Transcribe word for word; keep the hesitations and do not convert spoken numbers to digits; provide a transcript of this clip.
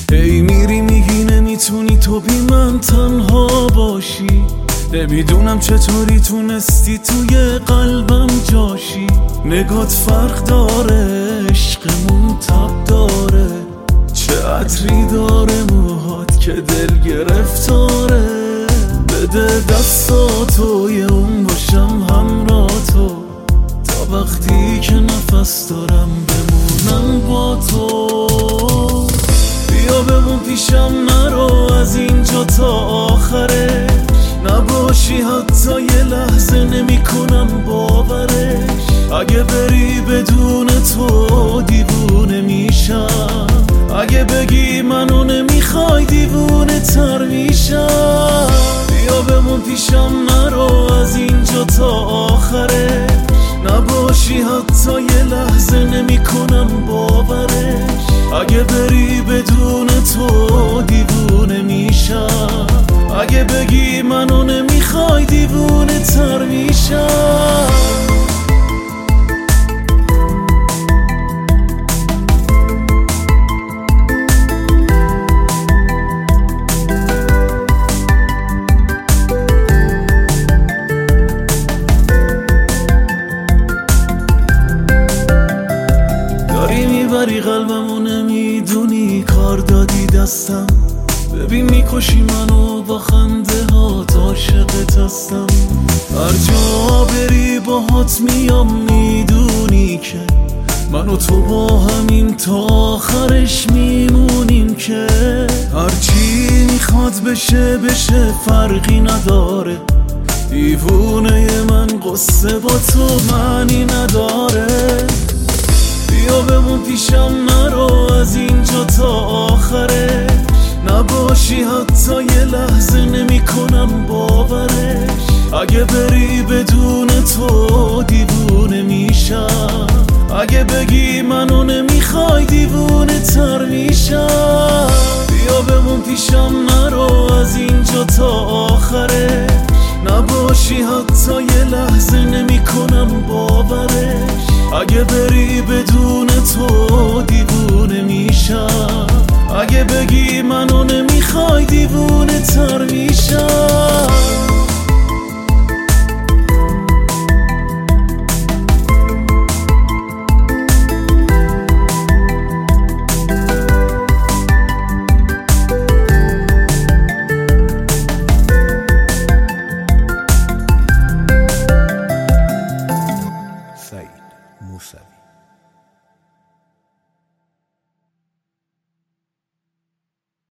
هی میری میگی نمیتونی تو بی من تنها باشی، نمیدونم چطوری تونستی توی قلبم جاشی. نگات فرق داره، عشقمون تب داره، چه عطری داره موهات که دل گرفتاره. بده دستاتو یه اون باشم همراه تو، تا وقتی که نفس دارم بمونم با تو. بیا بمون پیشم، نرو از اینجا تا آخرش، نباشی حتی یه لحظه نمی کنم باورش. اگه بری بدون تو دیوونه میشم، اگه بگی منو نمیخوای دیوونه تر میشم. بیا بمون پیشم، نرو از اینجا تا آخرش، نباشی حتی یه لحظه نمی کنم باورش. اگه بری بدون تو دیوونه میشم، اگه بگی منو نمیخوای دیوونه تر میشم. داری میبری قلبمو نمیدونی، کار دادی دستم. ببین میکشی منو با خنده هات، عاشقت هستم. هر جا بری باهات میام، میدونی که من و تو با همین تا آخرش میمونیم. که هرچی میخواد بشه بشه فرقی نداره، دیوونه من قصه با تو معنی نداره. بیا بمون پیشم، نرو از اینجا تا آخرش، نباشی حتی یه لحظه نمی کنم باورش. اگه بری بدون تو دیوونه میشم، اگه بگی منو نمیخوای دیوونه تر میشم. بیا بمون پیشم، نرو از اینجا تا آخرش، نباشی حتی یه لحظه نمی کنم باورش. اگه بری بدون تو دیوونه میشم، اگه بگی منو